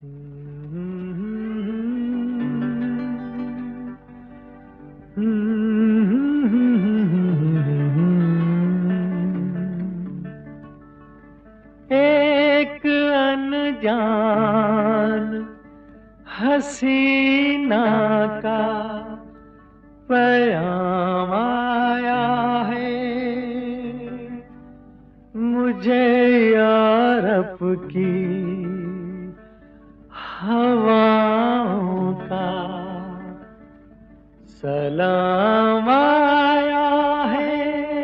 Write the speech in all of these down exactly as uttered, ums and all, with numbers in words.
एक अनजान हसीना का पैगाम आया है मुझे यारब की हवाओं का सलाम आया है।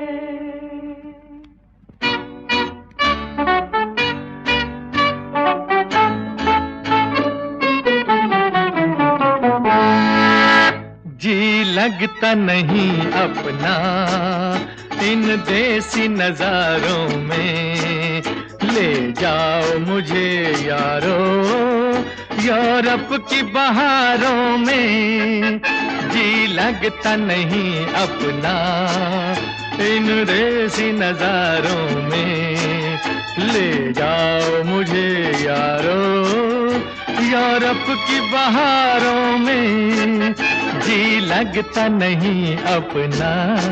जी लगता नहीं अपना इन देसी नजारों में, ले जाओ मुझे यारो यूरोप की बहारों में। जी लगता नहीं अपना इन देसी नजारों में, ले जाओ मुझे यारो यूरोप की बहारों में। जी लगता नहीं अपना।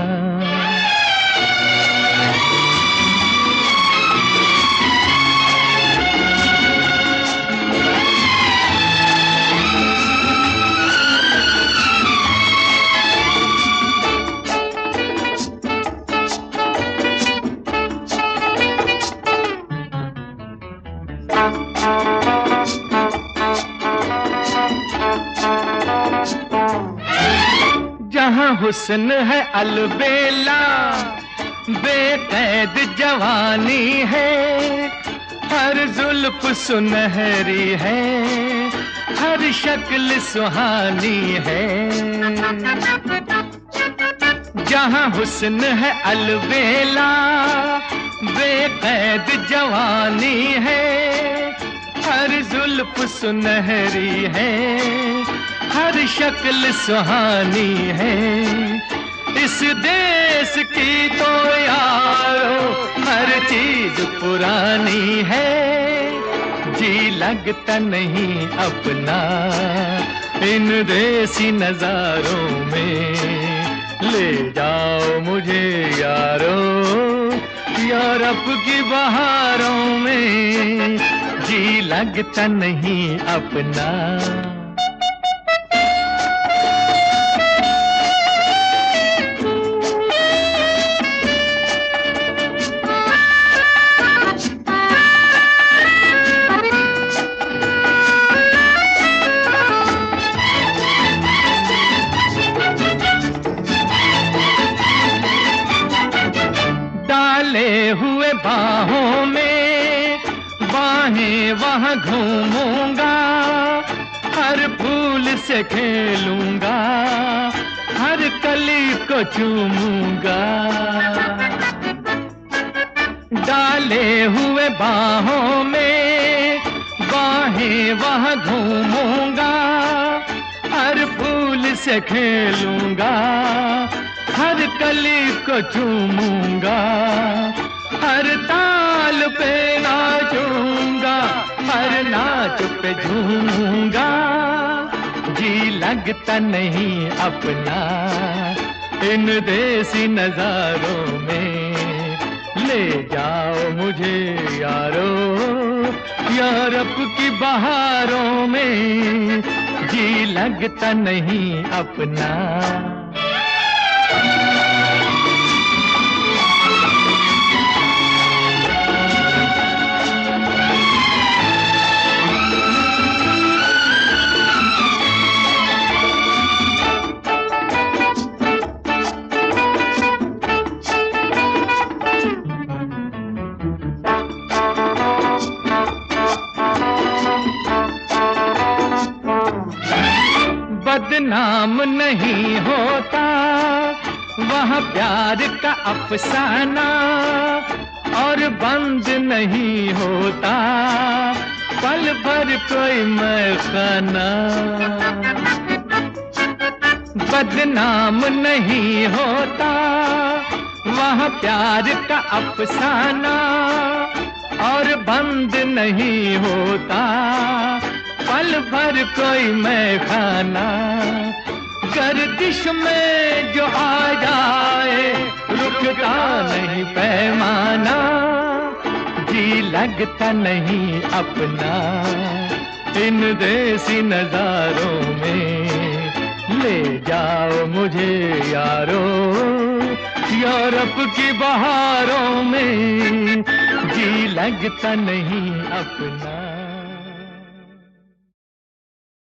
जहाँ हुस्न है अलबेला, बेकैद जवानी है, हर जुल्फ सुनहरी है, हर शक्ल सुहानी है। जहाँ हुस्न है अलबेला, बेकैद जवानी है, हर जुल्फ सुनहरी है, हर शक्ल सुहानी है। इस देश की तो यारो हर चीज पुरानी है। जी लगता नहीं अपना इन देसी नजारों में, ले जाओ मुझे यारो यूरोप की बहारों में। जी लगता नहीं अपना। डाले हुए बाहों में बाहें वहाँ घूमूंगा, हर फूल से खेलूंगा, हर कली को चूमूंगा। डाले हुए बाहों में बाहें वहाँ घूमूंगा, हर फूल से खेलूंगा, हर कली को चूमूंगा, हर ताल पे नाचूंगा, हर नाच पे झूमूंगा। जी लगता नहीं अपना इन देसी नजारों में, ले जाओ मुझे यारो यूरोप की बहारों में। जी लगता नहीं अपना। बदनाम नहीं होता वह प्यार का अफसाना, और बंद नहीं होता पल भर कोई मैखाना। बदनाम नहीं होता वह प्यार का अफसाना, और बंद नहीं होता और कोई मैं खाना, गर्दिश में जो आ जाए रुकता नहीं पैमाना, जी लगता नहीं अपना इन देसी नजारों में, ले जाओ मुझे यारो यूरोप की बहारों में, जी लगता नहीं अपना।